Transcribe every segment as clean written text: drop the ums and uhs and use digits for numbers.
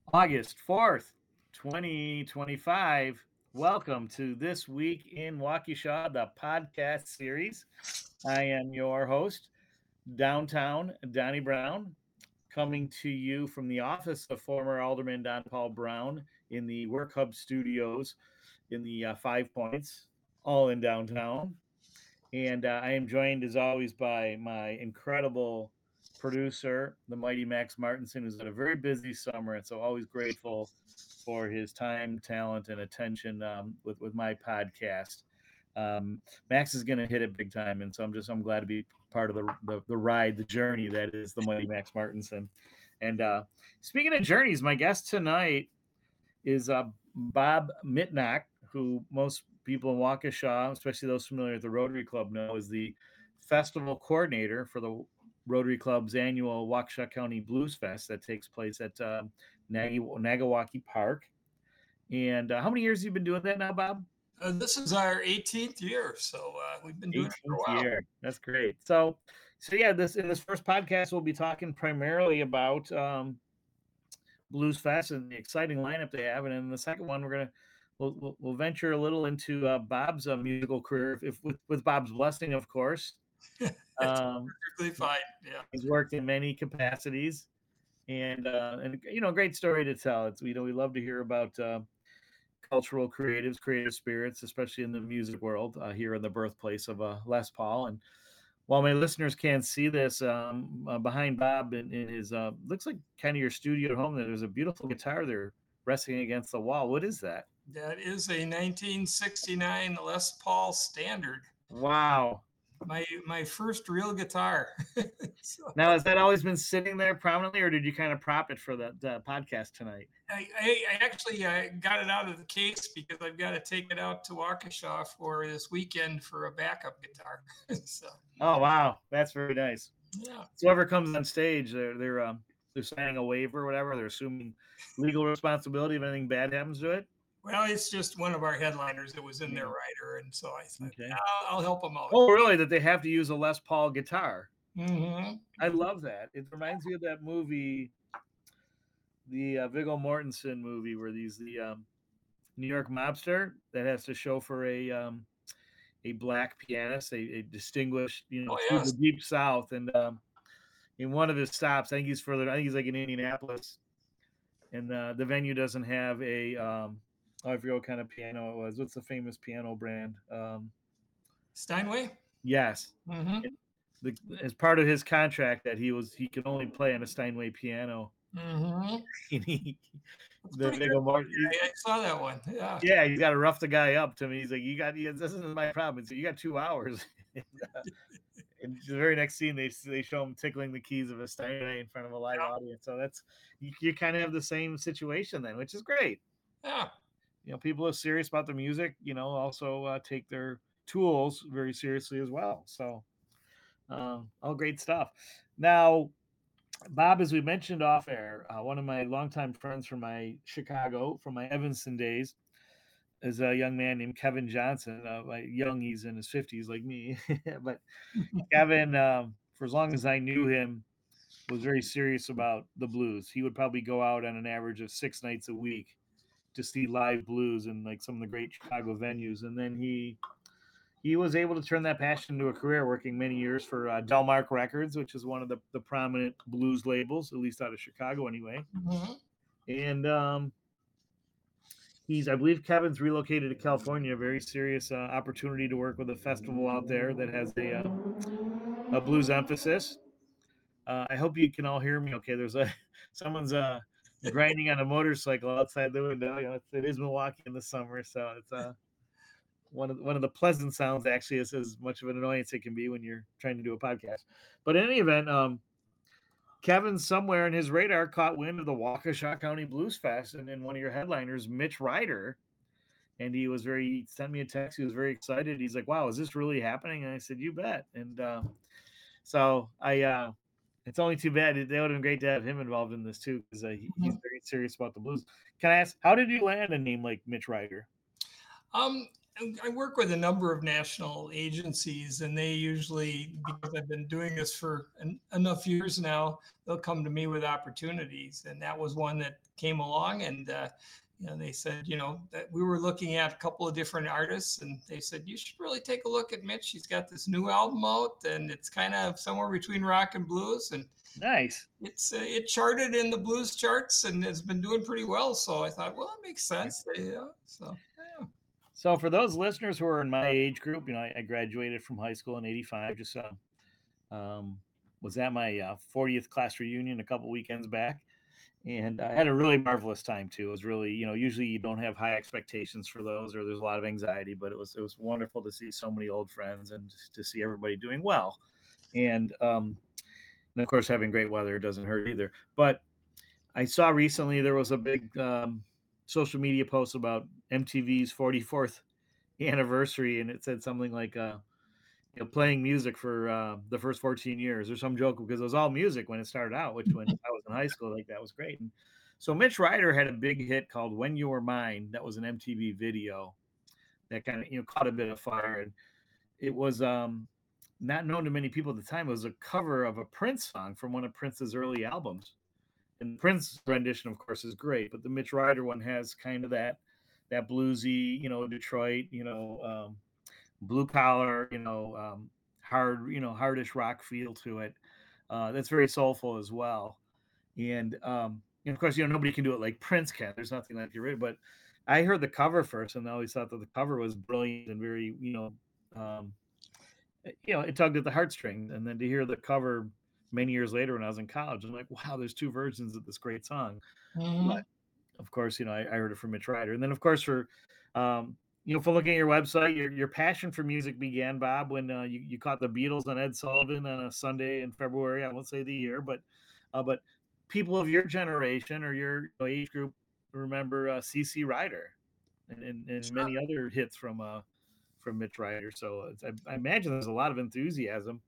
August 4th, 2025. Welcome to This Week in Waukesha, the podcast series. I am your host, Downtown Donnie Brown, coming to you from the office of former Alderman Don Paul Brown in the Work Hub Studios in the Five Points, all in downtown. And I am joined, as always, by my incredible producer, the mighty Max Martinson, who's had a very busy summer, and so always grateful for his time, talent, and attention with my podcast. Max is going to hit it big time, and so I'm glad to be part of the ride, the journey that is the mighty Max Martinson. And speaking of journeys, my guest tonight is Bob Mitnock, who most people in Waukesha, especially those familiar with the Rotary Club, know is the festival coordinator for the Rotary Club's annual Waukesha County Blues Fest that takes place at Nagawaki Park. And how many years have you been doing that now, Bob? This is our 18th year, so we've been doing it for a 18th while. year. That's great. So yeah, this first podcast we'll be talking primarily about Blues Fest and the exciting lineup they have, and in the second one we'll venture a little into Bob's musical career, if with Bob's blessing, of course. It's perfectly fine. Yeah. He's worked in many capacities, and great story to tell. It's we love to hear about cultural creatives, creative spirits, especially in the music world here in the birthplace of Les Paul. And while my listeners can't see this, behind Bob in his looks like kind of your studio at home, there's a beautiful guitar there resting against the wall. What is that? That is a 1969 Les Paul Standard. Wow. My first real guitar. So, now, has that always been sitting there prominently, or did you kind of prop it for the podcast tonight? I actually got it out of the case because I've got to take it out to Waukesha for this weekend for a backup guitar. So. Oh wow, that's very nice. Yeah. So whoever comes on stage, they're signing a waiver or whatever. They're assuming legal responsibility if anything bad happens to it. Well, it's just one of our headliners that was in their rider, and so I thought, okay. I'll help them out. Oh, really? That they have to use a Les Paul guitar? Mm-hmm. I love that. It reminds me of that movie, the Viggo Mortensen movie, where the New York mobster that has to show for a black pianist, a distinguished, through the deep South, and in one of his stops, I think he's further. I think he's like in Indianapolis, and the venue doesn't have a. I forget what kind of piano it was. What's the famous piano brand? Steinway. Yes. Mm-hmm. As part of his contract, that he could only play on a Steinway piano. Mm-hmm. I saw that one. Yeah. Yeah, you got to rough the guy up to me. He's like, this isn't my problem. So you got 2 hours. And the very next scene, they show him tickling the keys of a Steinway in front of a live audience. So that's you kind of have the same situation then, which is great. Yeah. People are serious about the music. Also take their tools very seriously as well. So, all great stuff. Now, Bob, as we mentioned off air, one of my longtime friends from my Evanston days, is a young man named Kevin Johnson. He's in his 50s like me. But Kevin, for as long as I knew him, was very serious about the blues. He would probably go out on an average of 6 nights a week to see live blues in like some of the great Chicago venues. And then he was able to turn that passion into a career, working many years for Delmark Records, which is one of the prominent blues labels, at least out of Chicago anyway. Mm-hmm. And I believe Kevin's relocated to California, a very serious opportunity to work with a festival out there that has a blues emphasis. I hope you can all hear me okay. There's someone's grinding on a motorcycle outside the window. It is Milwaukee in the summer, so it's one of the pleasant sounds. Actually, is as much of an annoyance it can be when you're trying to do a podcast. But in any event, Kevin somewhere in his radar caught wind of the Waukesha County Blues Fest, and one of your headliners, Mitch Ryder, and he sent me a text. He was very excited. He's like, "Wow, is this really happening?" And I said, "You bet." And so it's only too bad. It would have been great to have him involved in this too, because he's very serious about the blues. Can I ask, how did you land a name like Mitch Ryder? I work with a number of national agencies, and they usually, because I've been doing this for enough years now, they'll come to me with opportunities. And that was one that came along, and they said, that we were looking at a couple of different artists, and they said you should really take a look at Mitch. He's got this new album out, and it's kind of somewhere between rock and blues, and Nice. it charted in the blues charts and has been doing pretty well. So I thought, well, it makes sense. So. Yeah. So for those listeners who are in my age group, I graduated from high school in '85. Just was at my 40th class reunion a couple weekends back, and I had a really marvelous time too. It was really, usually you don't have high expectations for those, or there's a lot of anxiety, but it was wonderful to see so many old friends and to see everybody doing well, and of course having great weather doesn't hurt either. But I saw recently there was a big social media post about MTV's 44th anniversary, and it said something like playing music for the first 14 years or some joke, because it was all music when it started out, which when I was in high school, like that was great. And so Mitch Ryder had a big hit called When You Were Mine. That was an MTV video that kind of caught a bit of fire, and it was not known to many people at the time. It was a cover of a Prince song from one of Prince's early albums. And Prince's rendition, of course, is great, but the Mitch Ryder one has kind of that bluesy, Detroit, blue collar, hard, hardish rock feel to it. That's very soulful as well. And of course, nobody can do it like Prince can. There's nothing like the original. But I heard the cover first, and I always thought that the cover was brilliant and very, it tugged at the heartstrings. And then to hear the cover many years later when I was in college, I'm like, wow, there's two versions of this great song. Mm-hmm. But of course, I heard it from Mitch Ryder. And then, of course, for for looking at your website, your passion for music began, Bob, when you caught the Beatles on Ed Sullivan on a Sunday in February. I won't say the year, but people of your generation or your age group remember CC Ryder and Sure. many other hits from Mitch Ryder. So I imagine there's a lot of enthusiasm.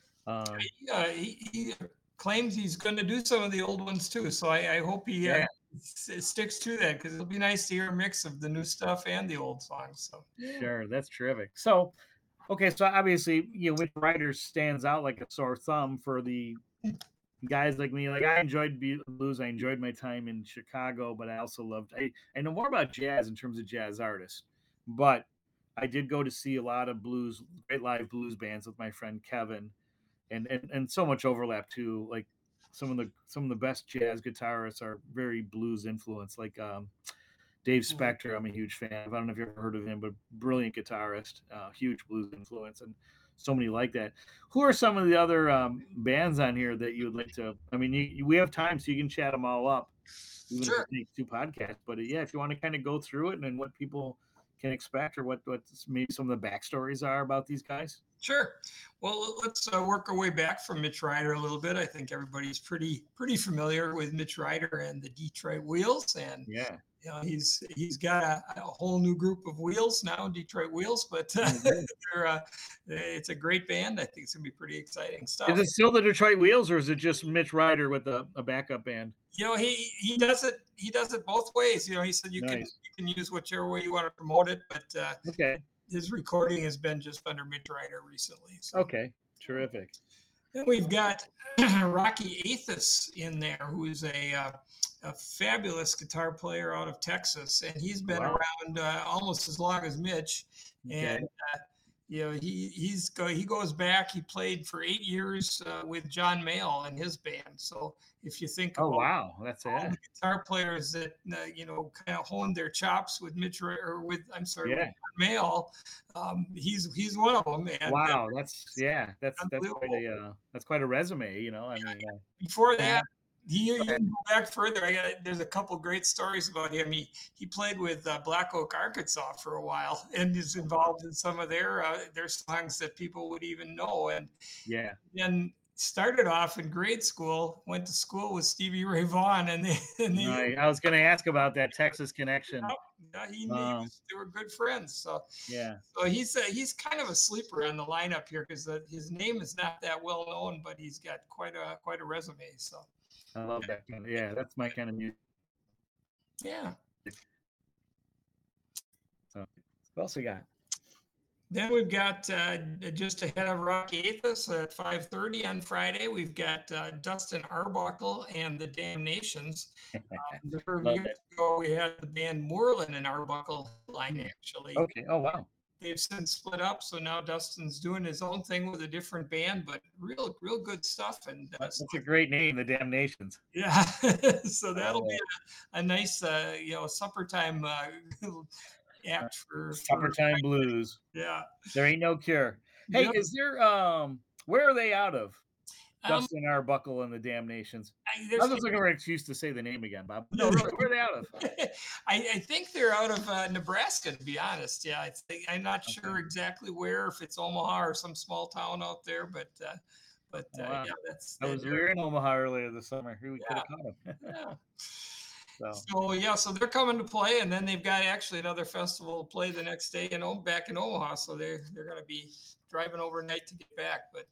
He claims he's going to do some of the old ones too. So I hope he sticks to that, because it'll be nice to hear a mix of the new stuff and the old songs. So Sure, that's terrific. So, okay, so obviously, Mitch Ryder stands out like a sore thumb for the guys like me. Like, I enjoyed blues. I enjoyed my time in Chicago, but I also loved. I know more about jazz in terms of jazz artists, but I did go to see a lot of great live blues bands with my friend Kevin, and so much overlap too. Like some of the best jazz guitarists are very blues influenced. Like Dave Spector, I'm a huge fan of. I don't know if you've ever heard of him, but brilliant guitarist, huge blues influence, and so many like that. Who are some of the other bands on here that you would like to? I mean, we have time, so you can chat them all up. Even sure. if it takes 2 podcasts, but yeah, if you want to kind of go through it and what people can expect, or what maybe some of the backstories are about these guys. Sure. Well, let's work our way back from Mitch Ryder a little bit. I think everybody's pretty familiar with Mitch Ryder and the Detroit Wheels, and yeah, he's got a whole new group of wheels now, Detroit Wheels, but it's a great band. I think it's gonna be pretty exciting stuff. Is it still the Detroit Wheels, or is it just Mitch Ryder with a backup band? He does it both ways. He said you can use whichever way you want to promote it, but okay. His recording has been just under Mitch Ryder recently. So. Okay, terrific. Then we've got Rocky Athos in there, who is a fabulous guitar player out of Texas, and he's been around almost as long as Mitch. Okay. And he goes back. He played for 8 years with John Mayall and his band. So if you think about that's all the guitar players that kind of honed their chops with Mitch with John Mayall, he's one of them. And, that's quite a resume. I mean, before that. You can go back further. There's a couple great stories about him. He played with Black Oak, Arkansas for a while, and is involved in some of their songs that people would even know. And then started off in grade school, went to school with Stevie Ray Vaughan, and I was going to ask about that Texas connection. They were good friends. So so he's kind of a sleeper on the lineup here, because his name is not that well known, but he's got quite a resume. So. I love that kind of, that's my kind of music. Yeah. So, what else we got? Then we've got just ahead of Rocky Athos at 5:30 on Friday. We've got Dustin Arbuckle and the Damnations. A number of Love years it. ago, we had the band Moreland and Arbuckle line actually. Okay. Oh, wow. They've since split up, so now Dustin's doing his own thing with a different band, but real good stuff. And That's a great name, the Damnations. yeah, so that'll be a nice, supper time act for Summertime Blues. Yeah. There ain't no cure. Hey, Yep. is there where are they out of? Dustin Arbuckle and the Damnations. I was looking for an excuse to say the name again, Bob. No, really, where are they out of? I think they're out of Nebraska, to be honest. Yeah, I'm not sure exactly where, if it's Omaha or some small town out there, but Wow. yeah, we were in Omaha earlier this summer. Who we could have caught them. Yeah. So they're coming to play, and then they've got actually another festival to play the next day back in Omaha. So they're going to be driving overnight to get back, but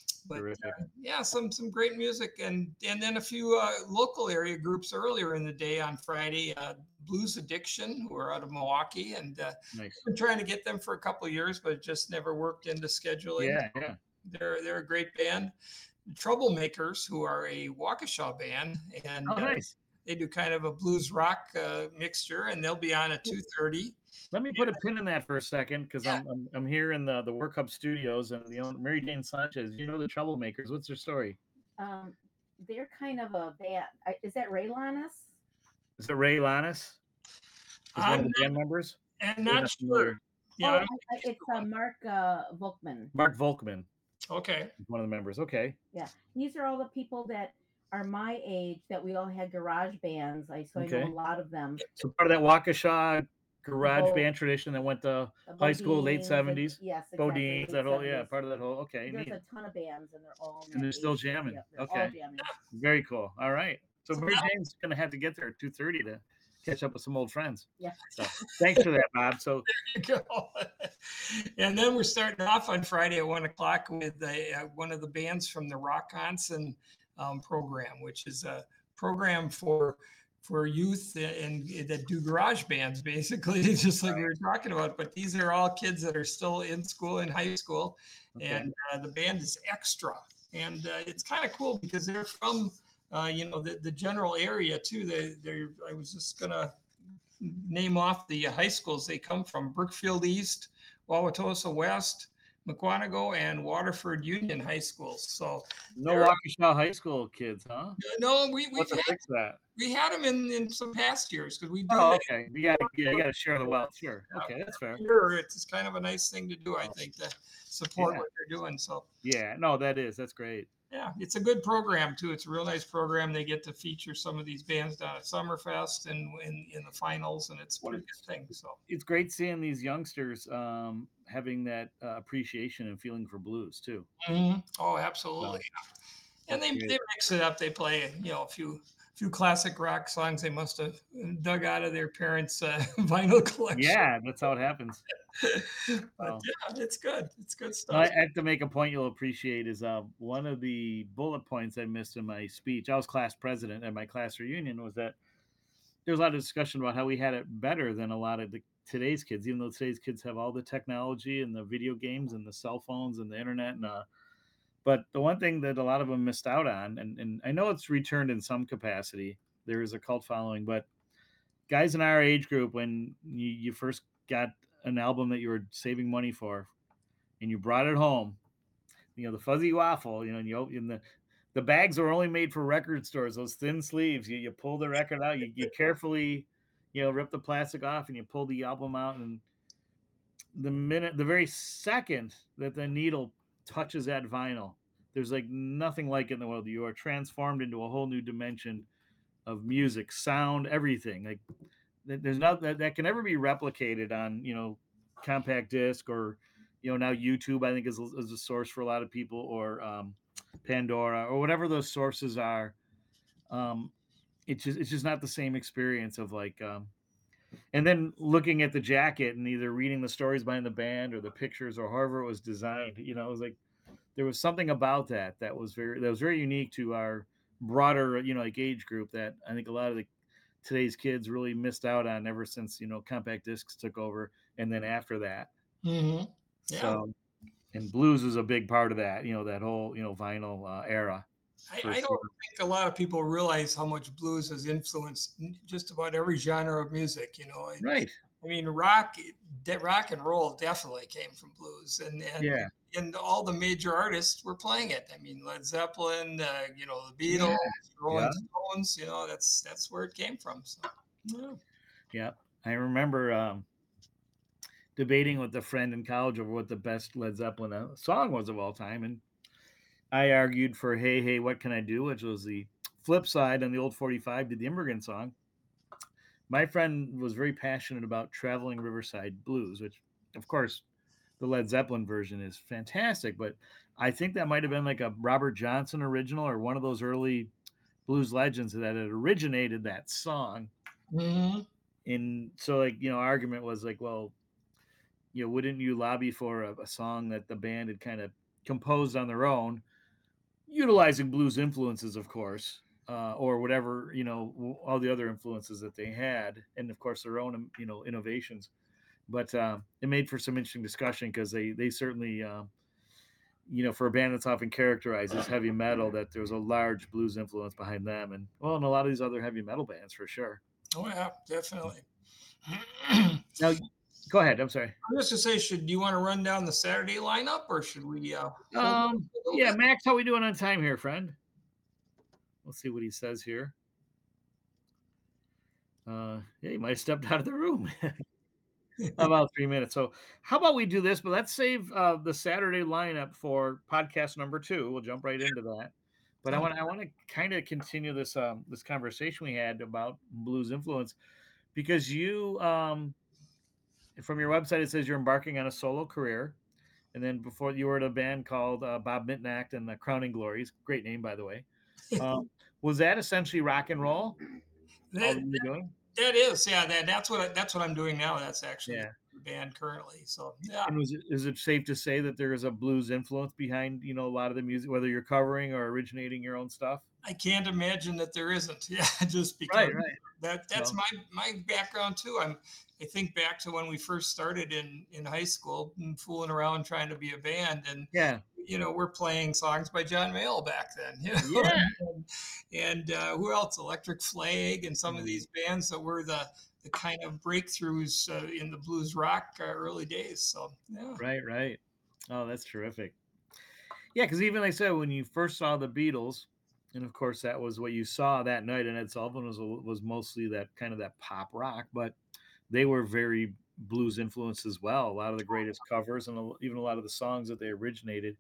yeah, some great music, and then a few local area groups earlier in the day on Friday. Blues Addiction, who are out of Milwaukee, and nice. been trying to get them for a couple of years, but it just never worked into scheduling. Yeah. They're a great band. Troublemakers, who are a Waukesha band, and nice. They do kind of a blues rock mixture, and they'll be on at 2:30. Let me put a pin in that for a second, because I'm here in the Work Hub studios, and the owner, Mary Jane Sanchez. You know the Troublemakers. What's their story? They're kind of a band. Is that Ray Lannis? Is it Ray Lannis? Is one of the band members? I'm not sure. Yeah, it's Mark Volkman. Mark Volkman. Okay. One of the members. Okay. Yeah, these are all the people that are my age that we all had garage bands. I know a lot of them. So part of that Waukesha garage band tradition that went to high school, late 70s. Yes, exactly. Bodines, that whole, part of that whole, There's a ton of bands, and they're all and they're still jamming. Yeah, they're all jamming. Very cool. All right. So Mary Jane's going to have to get there at 2:30 to catch up with some old friends. Yeah. So thanks for that, Bob. So there you go. And then we're starting off on Friday at 1:00 with one of the bands from the Rockonson program, which is a program for youth and that do garage bands, basically, just like we were talking about. But these are all kids that are still in school, in high school, and the band is Extra, and it's kind of cool because they're from the general area too. I was just gonna name off the high schools they come from: Brookfield East, Wauwatosa West, McWanago, and Waterford Union High Schools. So no Waukesha High School kids, huh? No, we fix that. We had them in some past years because we do. Oh, okay. You got to share the wealth. Sure. Okay, that's fair. Sure, it's kind of a nice thing to do, I think, to support what they're doing. So that's great. Yeah, it's a good program too. It's a real nice program. They get to feature some of these bands down at Summerfest and in the finals, and it's a pretty good thing. So it's great seeing these youngsters having that appreciation and feeling for blues too. Mm-hmm. Oh, absolutely. And they mix it up. They play a few classic rock songs they must have dug out of their parents' vinyl collection. Yeah, that's how it happens. But it's good. It's good stuff. I have to make a point you'll appreciate is one of the bullet points I missed in my speech. I was class president at my class reunion. Was that there was a lot of discussion about how we had it better than a lot of today's kids, even though today's kids have all the technology and the video games and the cell phones and the internet and but the one thing that a lot of them missed out on, and I know it's returned in some capacity, there is a cult following, but guys in our age group, when you first got an album that you were saving money for and you brought it home, the fuzzy waffle, the bags were only made for record stores, those thin sleeves, you pull the record out, you carefully, rip the plastic off and you pull the album out, and the very second that the needle touches that vinyl, there's like nothing like it in the world. You are transformed into a whole new dimension of music, sound, everything. Like there's nothing that can ever be replicated on compact disc or now YouTube. I think is a source for a lot of people, or Pandora or whatever those sources are. It's just not the same experience of like. And then looking at the jacket and either reading the stories behind the band or the pictures or however it was designed, it was like there was something about that was very unique to our broader, age group that I think a lot of today's kids really missed out on ever since, compact discs took over. And then after that. Mm-hmm. Yeah. So, and blues is a big part of that, that whole, vinyl era. For I sure. don't think a lot of people realize how much blues has influenced just about every genre of music. Right. I mean, rock and roll definitely came from blues, Yeah. and all the major artists were playing it. I mean, Led Zeppelin, the Yeah. Beatles, Rolling Yeah. Stones. That's where it came from. So, yeah. Yeah. I remember debating with a friend in college over what the best Led Zeppelin song was of all time, and I argued for "Hey Hey What Can I Do," which was the flip side on the old 45 to the Immigrant Song. My friend was very passionate about Traveling Riverside Blues, which, of course, the Led Zeppelin version is fantastic, but I think that might have been like a Robert Johnson original or one of those early blues legends that had originated that song. Mm-hmm. And so, like, argument was like, well, wouldn't you lobby for a song that the band had kind of composed on their own, utilizing blues influences, of course, or whatever, all the other influences that they had, and of course their own, innovations. But it made for some interesting discussion because they certainly, for a band that's often characterized as heavy metal, that there was a large blues influence behind them, and well, and a lot of these other heavy metal bands for sure. Oh yeah, definitely. Now, go ahead. I'm sorry. I'm just to say, do you want to run down the Saturday lineup, or should we? Yeah, Max, how we doing on time here, friend? Let's see what he says here. Yeah, he might have stepped out of the room. About 3 minutes. So how about we do this? But let's save the Saturday lineup for podcast number 2. We'll jump right into that. But I want to kind of continue this this conversation we had about blues influence, because you from your website it says you're embarking on a solo career, and then before you were in a band called Bob Mitnack and the Crowning Glories. Great name, by the way. Was that essentially rock and roll? All that you're doing? That is, yeah. That's what I'm doing now. That's actually Yeah. the band currently. So yeah. And is it safe to say that there is a blues influence behind a lot of the music, whether you're covering or originating your own stuff? I can't imagine that there isn't. Yeah, just because Right. that's my background too. I think back to when we first started in high school, fooling around trying to be a band, and Yeah. We're playing songs by John Mayall back then. Yeah. and who else? Electric Flag and some of these bands that were the kind of breakthroughs in the blues rock early days. So yeah. Right. Oh, that's terrific. Yeah, because even like I said, when you first saw the Beatles, and of course that was what you saw that night, and Ed Sullivan was mostly that kind of that pop rock, but they were very blues influenced as well. A lot of the greatest covers and even a lot of the songs that they originated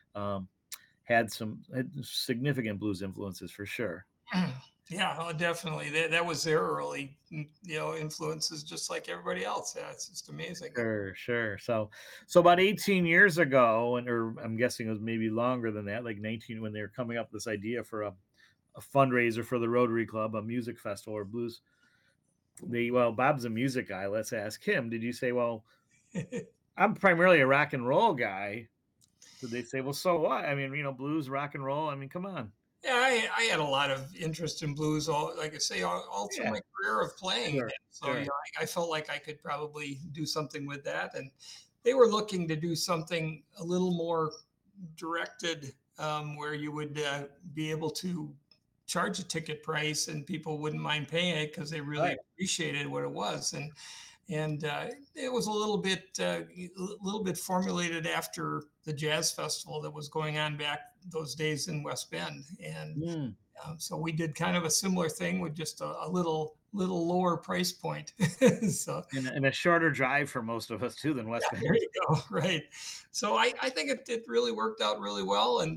had significant blues influences for sure. Yeah, oh, definitely. That was their early, influences, just like everybody else. Yeah, it's just amazing. Sure. So about 18 years ago, or I'm guessing it was maybe longer than that, like 19, when they were coming up with this idea for a fundraiser for the Rotary Club, a music festival or blues. Bob's a music guy. Let's ask him. Did you say, well, I'm primarily a rock and roll guy? Did they say, well, so what? I mean, blues, rock and roll. I mean, come on. Yeah, I had a lot of interest in blues, like I say, all through my career of playing. Sure, So I felt like I could probably do something with that, and they were looking to do something a little more directed, where you would be able to charge a ticket price and people wouldn't mind paying it because they really appreciated what it was. And it was a little bit formulated after the jazz festival that was going on back those days in West Bend, and so we did kind of a similar thing with just a little lower price point. So and a shorter drive for most of us too than West Bend. There you go. Right. So I think it really worked out really well, and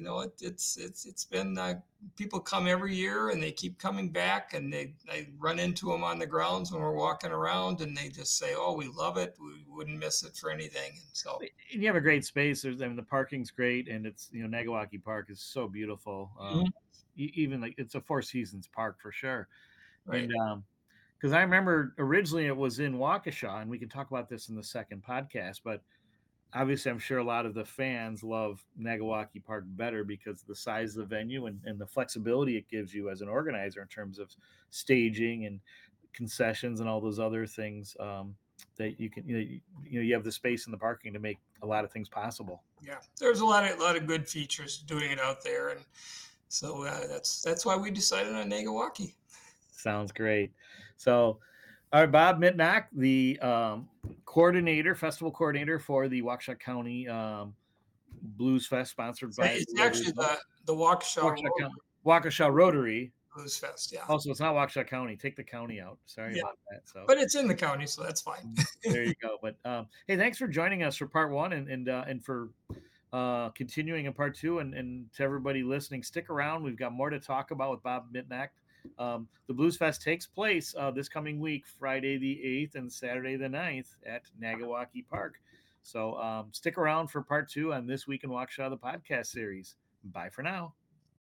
it's been people come every year and they keep coming back, and I run into them on the grounds when we're walking around, and they just say, "Oh, we love it. We wouldn't miss it for anything." And so you have a great space. The parking's great, and it's Nagawaukee Park is so beautiful. Even like it's a Four Seasons park for sure. Right. And because I remember originally it was in Waukesha, and we can talk about this in the second podcast, but obviously I'm sure a lot of the fans love Nagawaukee Park better because of the size of the venue and the flexibility it gives you as an organizer in terms of staging and concessions and all those other things that you can, you have the space in the parking to make a lot of things possible. Yeah, there's a lot of good features doing it out there, and so that's why we decided on Naga-Waukee. Sounds great. So, all right, Bob Mitnock, the festival coordinator for the Waukesha County Blues Fest, sponsored by. It's actually the Waukesha Rotary Blues Fest. Yeah. Also, it's not Waukesha County. Take the county out. Sorry about that. So, but it's in the county, so that's fine. There you go. But hey, thanks for joining us for part one, and for continuing in part two, and to everybody listening, stick around. We've got more to talk about with Bob Mitnock. The Blues Fest takes place this coming week, Friday the 8th and Saturday the 9th at Naga-Waukee Park. So stick around for part two on This Week in Waukesha, the podcast series. Bye for now.